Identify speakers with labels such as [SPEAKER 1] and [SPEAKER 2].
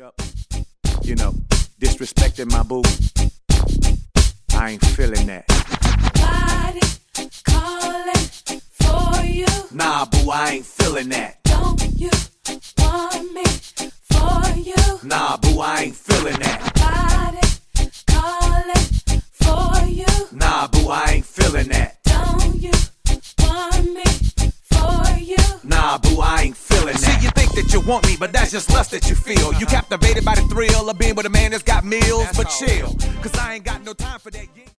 [SPEAKER 1] You know, disrespecting my boo. I ain't feeling that.
[SPEAKER 2] Body calling for you.
[SPEAKER 1] Nah, boo, I ain't feeling that.
[SPEAKER 2] Don't you want me for you?
[SPEAKER 1] Nah, boo, I ain't feeling that.
[SPEAKER 2] Body calling for you.
[SPEAKER 1] Nah, boo, I ain't feeling that.
[SPEAKER 2] Don't you want me for you?
[SPEAKER 1] Nah, boo, I ain't feeling that.
[SPEAKER 3] See, you think that you want me, but that's just lust that you feel. You captivated by the thrill of being with a man that's got meals, but chill, cause I ain't got no time for that.